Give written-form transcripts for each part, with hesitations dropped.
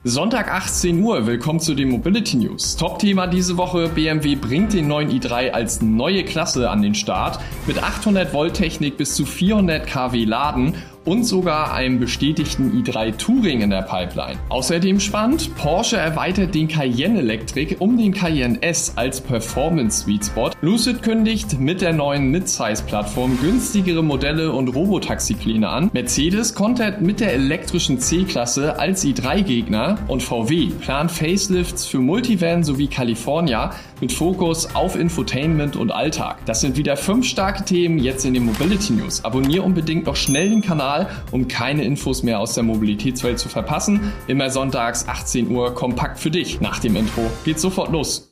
Sonntag 18 Uhr, willkommen zu den Mobility News. Top-Thema diese Woche, BMW bringt den neuen i3 als neue Klasse an den Start mit 800 Volt Technik bis zu 400 kW Laden und sogar einem bestätigten i3 Touring in der Pipeline. Außerdem spannend, Porsche erweitert den Cayenne Electric um den Cayenne S als Performance Sweet Spot. Lucid kündigt mit der neuen Midsize-Plattform günstigere Modelle und Robotaxi-Pläne an. Mercedes kontert mit der elektrischen C-Klasse als i3-Gegner und VW plant Facelifts für Multivan sowie California mit Fokus auf Infotainment und Alltag. Das sind wieder 5 starke Themen jetzt in den Mobility News. Abonniere unbedingt noch schnell den Kanal, um keine Infos mehr aus der Mobilitätswelt zu verpassen. Immer sonntags 18 Uhr kompakt für dich. Nach dem Intro geht's sofort los.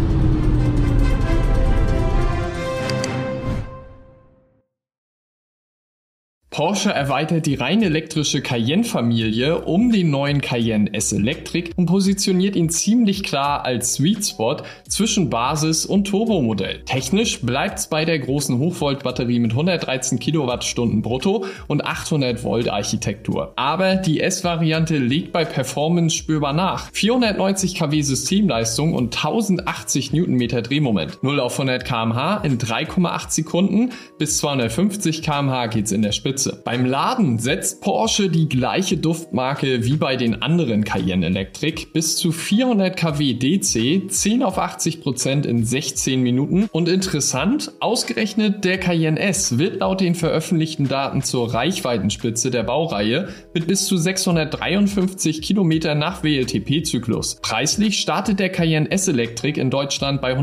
Porsche erweitert die rein elektrische Cayenne-Familie um den neuen Cayenne S Electric und positioniert ihn ziemlich klar als Sweet Spot zwischen Basis- und Turbomodell. Technisch bleibt's bei der großen Hochvolt-Batterie mit 113 Kilowattstunden brutto und 800 Volt Architektur. Aber die S-Variante legt bei Performance spürbar nach. 490 kW Systemleistung und 1080 Newtonmeter Drehmoment. 0 auf 100 km/h in 3,8 Sekunden, bis 250 km/h geht's in der Spitze. Beim Laden setzt Porsche die gleiche Duftmarke wie bei den anderen Cayenne Electric, bis zu 400 kW DC, 10 auf 80% in 16 Minuten. Und interessant, ausgerechnet der Cayenne S wird laut den veröffentlichten Daten zur Reichweitenspitze der Baureihe mit bis zu 653 Kilometer nach WLTP-Zyklus. Preislich startet der Cayenne S Electric in Deutschland bei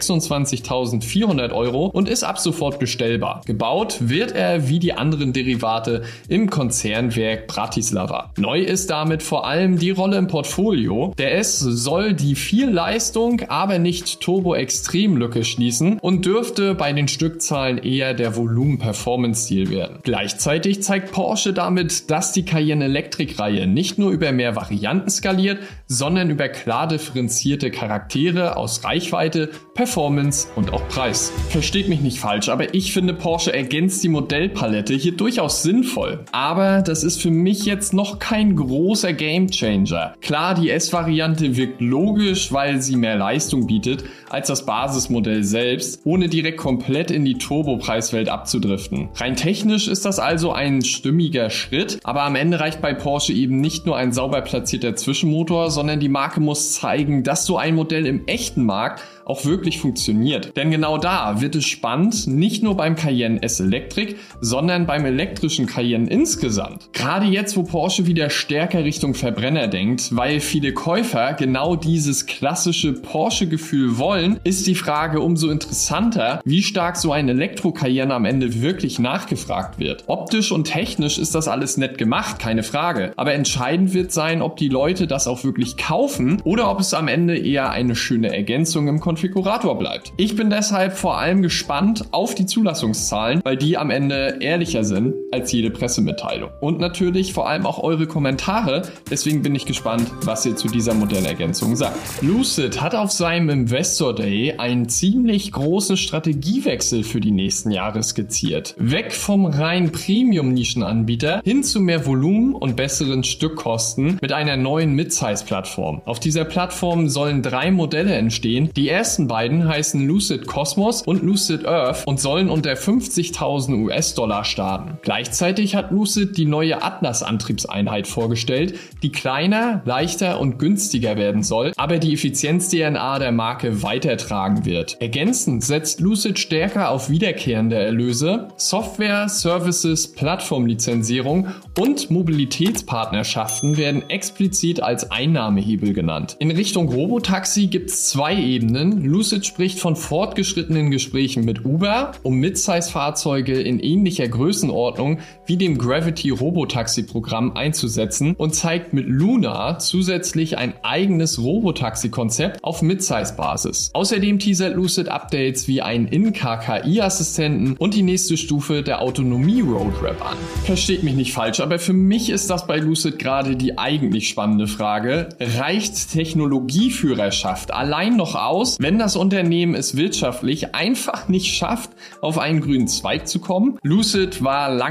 126.400 € und ist ab sofort bestellbar. Gebaut wird er wie die anderen Derivate im Konzernwerk Bratislava. Neu ist damit vor allem die Rolle im Portfolio. Der S soll die viel Leistung, aber nicht Turbo-Extrem-Lücke schließen und dürfte bei den Stückzahlen eher der Volumen-Performance-Stil werden. Gleichzeitig zeigt Porsche damit, dass die Cayenne Electric-Reihe nicht nur über mehr Varianten skaliert, sondern über klar differenzierte Charaktere aus Reichweite, Performance und auch Preis. Versteht mich nicht falsch, aber ich finde, Porsche ergänzt die Modellpalette hier durchaus sinnvoll. Aber das ist für mich jetzt noch kein großer Gamechanger. Klar, die S-Variante wirkt logisch, weil sie mehr Leistung bietet als das Basismodell selbst, ohne direkt komplett in die Turbo-Preiswelt abzudriften. Rein technisch ist das also ein stimmiger Schritt, aber am Ende reicht bei Porsche eben nicht nur ein sauber platzierter Zwischenmotor, sondern die Marke muss zeigen, dass so ein Modell im echten Markt auch wirklich funktioniert. Denn genau da wird es spannend, nicht nur beim Cayenne S Electric, sondern beim elektrischen Cayenne insgesamt. Gerade jetzt, wo Porsche wieder stärker Richtung Verbrenner denkt, weil viele Käufer genau dieses klassische Porsche-Gefühl wollen, ist die Frage umso interessanter, wie stark so ein Elektro-Cayenne am Ende wirklich nachgefragt wird. Optisch und technisch ist das alles nett gemacht, keine Frage. Aber entscheidend wird sein, ob die Leute das auch wirklich kaufen oder ob es am Ende eher eine schöne Ergänzung im Konfigurator bleibt. Ich bin deshalb vor allem gespannt auf die Zulassungszahlen, weil die am Ende ehrlicher sind als jede Pressemitteilung. Und natürlich vor allem auch eure Kommentare, deswegen bin ich gespannt, was ihr zu dieser Modellergänzung sagt. Lucid hat auf seinem Investor Day einen ziemlich großen Strategiewechsel für die nächsten Jahre skizziert. Weg vom rein Premium-Nischenanbieter hin zu mehr Volumen und besseren Stückkosten mit einer neuen Midsize-Plattform. Auf dieser Plattform sollen 3 Modelle entstehen. Die ersten beiden heißen Lucid Cosmos und Lucid Earth und sollen unter 50.000 US-Dollar starten. Gleichzeitig hat Lucid die neue Atlas-Antriebseinheit vorgestellt, die kleiner, leichter und günstiger werden soll, aber die Effizienz-DNA der Marke weitertragen wird. Ergänzend setzt Lucid stärker auf wiederkehrende Erlöse, Software, Services, Plattformlizenzierung und Mobilitätspartnerschaften werden explizit als Einnahmehebel genannt. In Richtung Robotaxi gibt es 2 Ebenen. Lucid spricht von fortgeschrittenen Gesprächen mit Uber, um Midsize-Fahrzeuge in ähnlicher Größenordnung wie dem Gravity Robotaxi-Programm einzusetzen und zeigt mit Luna zusätzlich ein eigenes Robotaxi-Konzept auf Midsize-Basis. Außerdem teasert Lucid Updates wie einen In-Car-KI-Assistenten und die nächste Stufe der Autonomie-Roadmap an. Versteht mich nicht falsch, aber für mich ist das bei Lucid gerade die eigentlich spannende Frage. Reicht Technologieführerschaft allein noch aus, wenn das Unternehmen es wirtschaftlich einfach nicht schafft, auf einen grünen Zweig zu kommen? Lucid war lange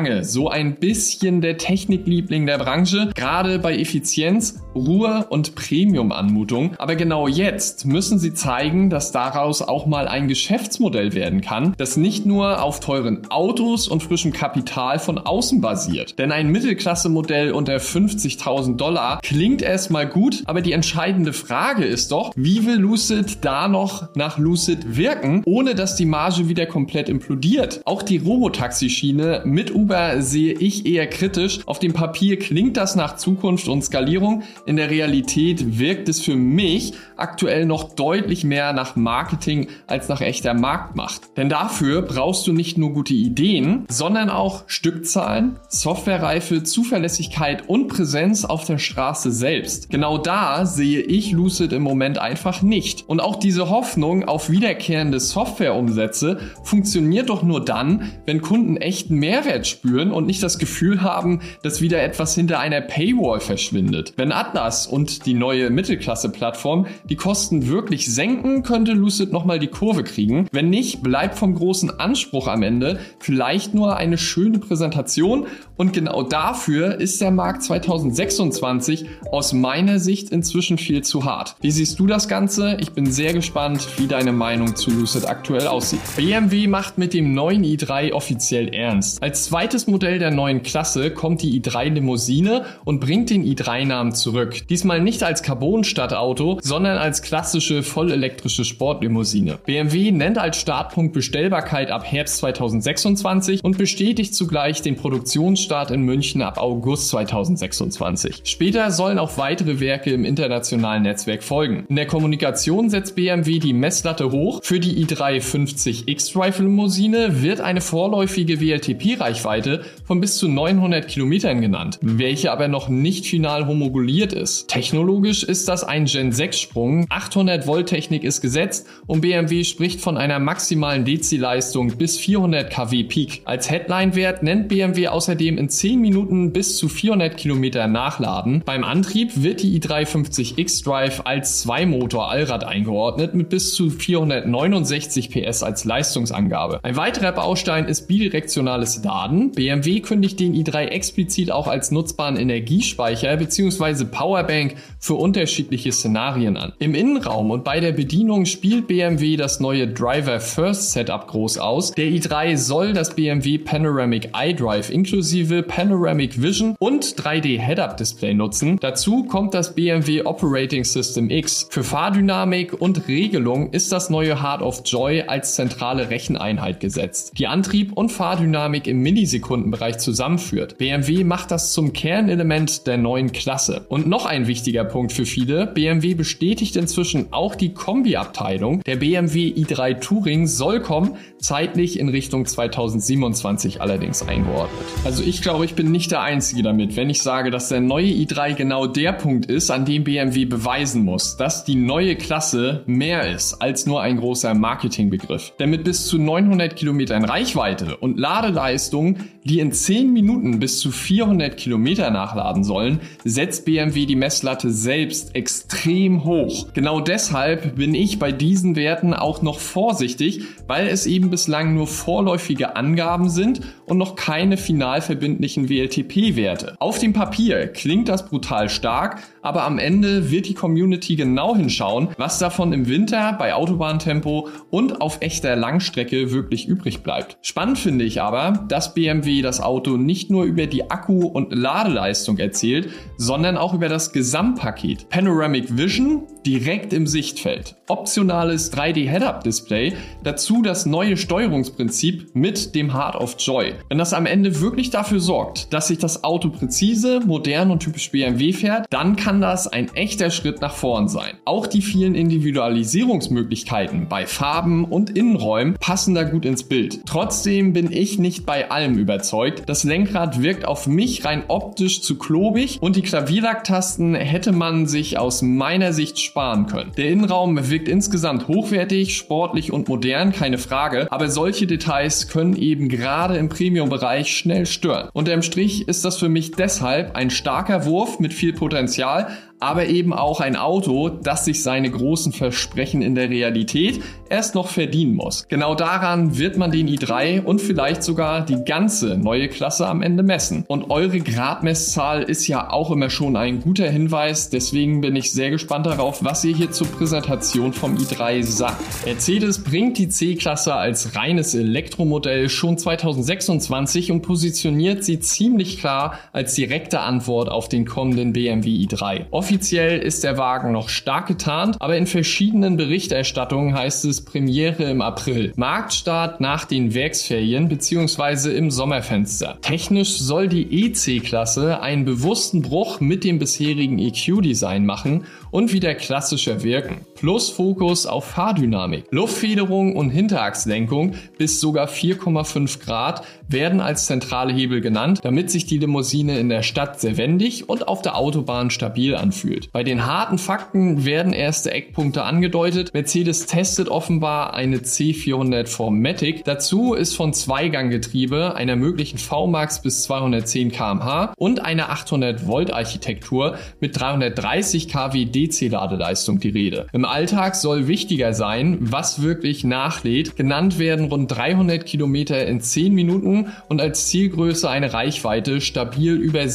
lange so ein bisschen der Technikliebling der Branche, gerade bei Effizienz, Ruhe und Premium-Anmutung. Aber genau jetzt müssen sie zeigen, dass daraus auch mal ein Geschäftsmodell werden kann, das nicht nur auf teuren Autos und frischem Kapital von außen basiert. Denn ein Mittelklasse-Modell unter $50.000 klingt erstmal gut, aber die entscheidende Frage ist doch, wie will Lucid da noch nach Lucid wirken, ohne dass die Marge wieder komplett implodiert? Auch die Robotaxi-Schiene mit Uber sehe ich eher kritisch. Auf dem Papier klingt das nach Zukunft und Skalierung. In der Realität wirkt es für mich aktuell noch deutlich mehr nach Marketing als nach echter Marktmacht. Denn dafür brauchst du nicht nur gute Ideen, sondern auch Stückzahlen, Softwarereife, Zuverlässigkeit und Präsenz auf der Straße selbst. Genau da sehe ich Lucid im Moment einfach nicht. Und auch diese Hoffnung auf wiederkehrende Softwareumsätze funktioniert doch nur dann, wenn Kunden echten Mehrwert spüren und nicht das Gefühl haben, dass wieder etwas hinter einer Paywall verschwindet. Wenn Atlas und die neue Mittelklasse-Plattform die Kosten wirklich senken, könnte Lucid nochmal die Kurve kriegen. Wenn nicht, bleibt vom großen Anspruch am Ende vielleicht nur eine schöne Präsentation, und genau dafür ist der Markt 2026 aus meiner Sicht inzwischen viel zu hart. Wie siehst du das Ganze? Ich bin sehr gespannt, wie deine Meinung zu Lucid aktuell aussieht. BMW macht mit dem neuen i3 offiziell ernst. Als zweites Modell der neuen Klasse kommt die i3 Limousine und bringt den i3-Namen zurück. Diesmal nicht als Carbon-Stadtauto, sondern als klassische vollelektrische Sportlimousine. BMW nennt als Startpunkt Bestellbarkeit ab Herbst 2026 und bestätigt zugleich den Produktionsstart in München ab August 2026. Später sollen auch weitere Werke im internationalen Netzwerk folgen. In der Kommunikation setzt BMW die Messlatte hoch. Für die i3 50 X-Drive Limousine wird eine vorläufige WLTP-Reichweite von bis zu 900 Kilometern genannt, welche aber noch nicht final homogenisiert ist. Technologisch ist das ein Gen 6 Sprung, 800 Volt Technik ist gesetzt und BMW spricht von einer maximalen DC-Leistung bis 400 kW Peak. Als Headline-Wert nennt BMW außerdem in 10 Minuten bis zu 400 Kilometer nachladen. Beim Antrieb wird die i3 50 X-Drive als Zweimotor-Allrad eingeordnet mit bis zu 469 PS als Leistungsangabe. Ein weiterer Baustein ist bidirektionales Laden. BMW kündigt den i3 explizit auch als nutzbaren Energiespeicher bzw. Powerbank für unterschiedliche Szenarien an. Im Innenraum und bei der Bedienung spielt BMW das neue Driver First Setup groß aus. Der i3 soll das BMW Panoramic iDrive inklusive Panoramic Vision und 3D Head-Up Display nutzen. Dazu kommt das BMW Operating System X. Für Fahrdynamik und Regelung ist das neue Heart of Joy als zentrale Recheneinheit gesetzt, die Antrieb und Fahrdynamik im Millisekundenbereich zusammenführt. BMW macht das zum Kernelement der neuen Klasse. Und noch ein wichtiger Punkt für viele: BMW bestätigt inzwischen auch die Kombi-Abteilung. Der BMW i3 Touring soll kommen, zeitlich in Richtung 2027 allerdings eingeordnet. Also ich glaube, ich bin nicht der Einzige damit, wenn ich sage, dass der neue i3 genau der Punkt ist, an dem BMW beweisen muss, dass die neue Klasse mehr ist als nur ein großer Marketingbegriff. Denn mit bis zu 900 Kilometern Reichweite und Ladeleistung, die in 10 Minuten bis zu 400 Kilometer nachladen sollen, setzt BMW die Messlatte selbst extrem hoch. Genau deshalb bin ich bei diesen Werten auch noch vorsichtig, weil es eben bislang nur vorläufige Angaben sind und noch keine final verbindlichen WLTP-Werte. Auf dem Papier klingt das brutal stark, aber am Ende wird die Community genau hinschauen, was davon im Winter bei Autobahntempo und auf echter Langstrecke wirklich übrig bleibt. Spannend finde ich aber, dass BMW das Auto nicht nur über die Akku- und Ladeleistung erzählt, sondern auch über das Gesamtpaket. Panoramic Vision direkt im Sichtfeld, optionales 3D Head-Up Display, dazu das neue Steuerungsprinzip mit dem Heart of Joy. Wenn das am Ende wirklich dafür sorgt, dass sich das Auto präzise, modern und typisch BMW fährt, dann kann das ein echter Schritt nach vorn sein. Auch die vielen Individualisierungsmöglichkeiten bei Farben und Innenräumen passen da gut ins Bild. Trotzdem bin ich nicht bei allem überzeugt. Das Lenkrad wirkt auf mich rein optisch zu klobig und die Klavierlacktasten hätte man sich aus meiner Sicht sparen können. Der Innenraum wirkt insgesamt hochwertig, sportlich und modern, keine Frage, aber solche Details können eben gerade im Premium-Bereich schnell stören. Unterm Strich ist das für mich deshalb ein starker Wurf mit viel Potenzial, aber eben auch ein Auto, das sich seine großen Versprechen in der Realität erst noch verdienen muss. Genau daran wird man den i3 und vielleicht sogar die ganze neue Klasse am Ende messen. Und eure Gradmesszahl ist ja auch immer schon ein guter Hinweis, deswegen bin ich sehr gespannt darauf, was ihr hier zur Präsentation vom i3 sagt. Mercedes bringt die C-Klasse als reines Elektromodell schon 2026 und positioniert sie ziemlich klar als direkte Antwort auf den kommenden BMW i3. Offiziell ist der Wagen noch stark getarnt, aber in verschiedenen Berichterstattungen heißt es Premiere im April. Marktstart nach den Werksferien bzw. im Sommerfenster. Technisch soll die EC-Klasse einen bewussten Bruch mit dem bisherigen EQ-Design machen und wieder klassischer wirken. Plus Fokus auf Fahrdynamik. Luftfederung und Hinterachslenkung bis sogar 4,5 Grad werden als zentrale Hebel genannt, damit sich die Limousine in der Stadt sehr wendig und auf der Autobahn stabil anfühlt. Bei den harten Fakten werden erste Eckpunkte angedeutet. Mercedes testet offenbar eine C400 4MATIC. Dazu ist von Zweiganggetriebe, einer möglichen VMAX bis 210 km/h und einer 800 Volt Architektur mit 330 kW DC-Ladeleistung die Rede. Im Alltag soll wichtiger sein, was wirklich nachlädt. Genannt werden rund 300 Kilometer in 10 Minuten und als Zielgröße eine Reichweite stabil über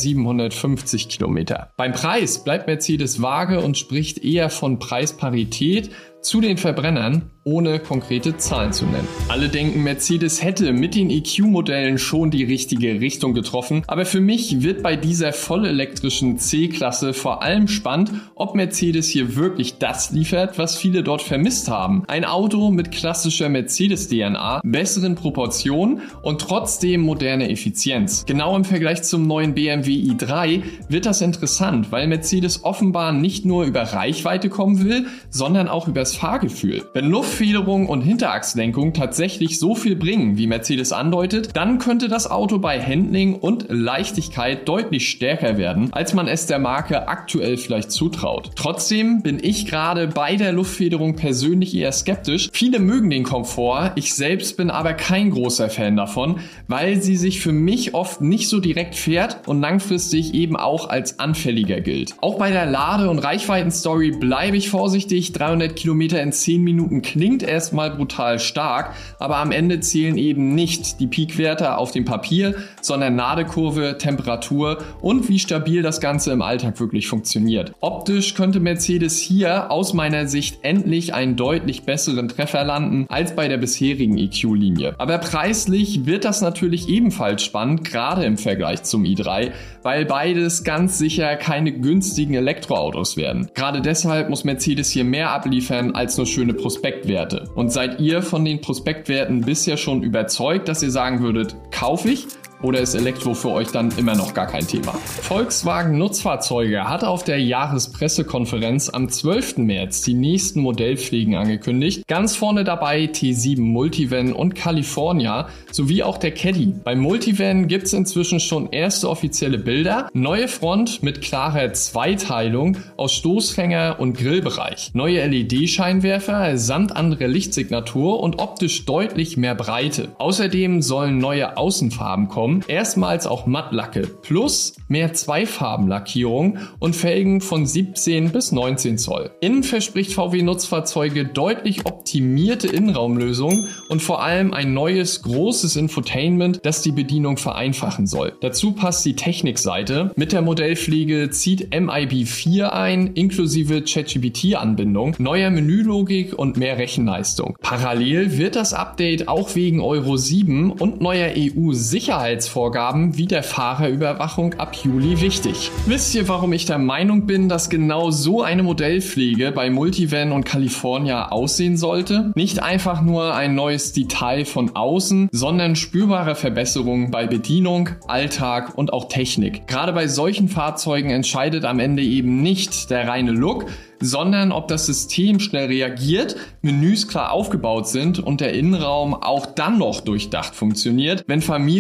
750 Kilometer. Beim Preis bleibt Mercedes vage und spricht eher von Preisparität zu den Verbrennern, ohne konkrete Zahlen zu nennen. Alle denken, Mercedes hätte mit den EQ-Modellen schon die richtige Richtung getroffen, aber für mich wird bei dieser vollelektrischen C-Klasse vor allem spannend, ob Mercedes hier wirklich das liefert, was viele dort vermisst haben. Ein Auto mit klassischer Mercedes-DNA, besseren Proportionen und trotzdem moderner Effizienz. Genau im Vergleich zum neuen BMW i3 wird das interessant, weil Mercedes offenbar nicht nur über Reichweite kommen will, sondern auch über das Fahrgefühl. Wenn Luftfederung und Hinterachslenkung tatsächlich so viel bringen, wie Mercedes andeutet, dann könnte das Auto bei Handling und Leichtigkeit deutlich stärker werden, als man es der Marke aktuell vielleicht zutraut. Trotzdem bin ich gerade bei der Luftfederung persönlich eher skeptisch. Viele mögen den Komfort, ich selbst bin aber kein großer Fan davon, weil sie sich für mich oft nicht so direkt fährt und langfristig eben auch als anfälliger gilt. Auch bei der Lade- und Reichweitenstory bleibe ich vorsichtig. 300 Kilometer in 10 Minuten klingt erstmal brutal stark, aber am Ende zählen eben nicht die Peakwerte auf dem Papier, sondern Ladekurve, Temperatur und wie stabil das Ganze im Alltag wirklich funktioniert. Optisch könnte Mercedes hier aus meiner Sicht endlich einen deutlich besseren Treffer landen als bei der bisherigen EQ-Linie. Aber preislich wird das natürlich ebenfalls spannend, gerade im Vergleich zum i3, weil beides ganz sicher keine günstigen Elektroautos werden. Gerade deshalb muss Mercedes hier mehr abliefern als nur schöne Prospektwerte. Und seid ihr von den Prospektwerten bisher schon überzeugt, dass ihr sagen würdet, kaufe ich? Oder ist Elektro für euch dann immer noch gar kein Thema? Volkswagen Nutzfahrzeuge hat auf der Jahrespressekonferenz am 12. März die nächsten Modellpflegen angekündigt. Ganz vorne dabei T7 Multivan und California sowie auch der Caddy. Beim Multivan gibt es inzwischen schon erste offizielle Bilder. Neue Front mit klarer Zweiteilung aus Stoßfänger und Grillbereich. Neue LED-Scheinwerfer samt andere Lichtsignatur und optisch deutlich mehr Breite. Außerdem sollen neue Außenfarben kommen. Erstmals auch Mattlacke plus mehr Zweifarbenlackierung und Felgen von 17 bis 19 Zoll. Innen verspricht VW Nutzfahrzeuge deutlich optimierte Innenraumlösungen und vor allem ein neues großes Infotainment, das die Bedienung vereinfachen soll. Dazu passt die Technikseite. Mit der Modellpflege zieht MIB4 ein, inklusive ChatGPT-Anbindung, neuer Menülogik und mehr Rechenleistung. Parallel wird das Update auch wegen Euro 7 und neuer EU-Sicherheitsvorgaben wie der Fahrerüberwachung ab Juli wichtig. Wisst ihr, warum ich der Meinung bin, dass genau so eine Modellpflege bei Multivan und California aussehen sollte? Nicht einfach nur ein neues Detail von außen, sondern spürbare Verbesserungen bei Bedienung, Alltag und auch Technik. Gerade bei solchen Fahrzeugen entscheidet am Ende eben nicht der reine Look, sondern ob das System schnell reagiert, Menüs klar aufgebaut sind und der Innenraum auch dann noch durchdacht funktioniert. Wenn Familie,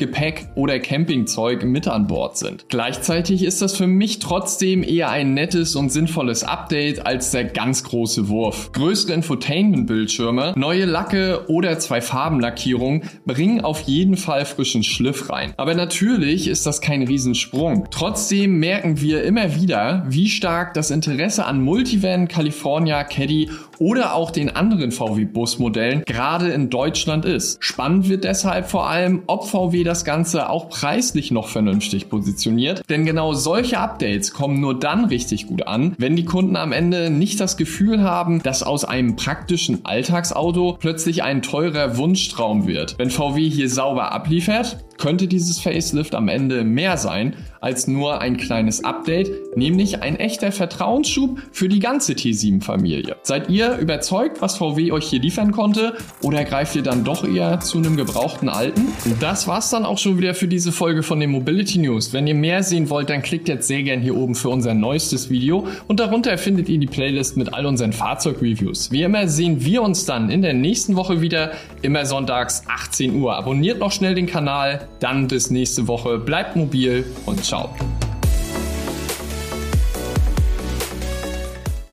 Gepäck oder Campingzeug mit an Bord sind. Gleichzeitig ist das für mich trotzdem eher ein nettes und sinnvolles Update als der ganz große Wurf. Größere Infotainment-Bildschirme, neue Lacke oder 2 Farbenlackierungen bringen auf jeden Fall frischen Schliff rein. Aber natürlich ist das kein Riesensprung. Trotzdem merken wir immer wieder, wie stark das Interesse an Multivan, California, Caddy oder auch den anderen VW-Busmodellen gerade in Deutschland ist. Spannend wird deshalb vor allem, ob VW das Ganze auch preislich noch vernünftig positioniert. Denn genau solche Updates kommen nur dann richtig gut an, wenn die Kunden am Ende nicht das Gefühl haben, dass aus einem praktischen Alltagsauto plötzlich ein teurer Wunschtraum wird. Wenn VW hier sauber abliefert, könnte dieses Facelift am Ende mehr sein als nur ein kleines Update, nämlich ein echter Vertrauensschub für die ganze T7-Familie. Seid ihr überzeugt, was VW euch hier liefern konnte, oder greift ihr dann doch eher zu einem gebrauchten alten? Das war's dann auch schon wieder für diese Folge von den Mobility News. Wenn ihr mehr sehen wollt, dann klickt jetzt sehr gern hier oben für unser neuestes Video und darunter findet ihr die Playlist mit all unseren Fahrzeugreviews. Wie immer sehen wir uns dann in der nächsten Woche wieder, immer sonntags 18 Uhr. Abonniert noch schnell den Kanal, dann bis nächste Woche. Bleibt mobil und ciao.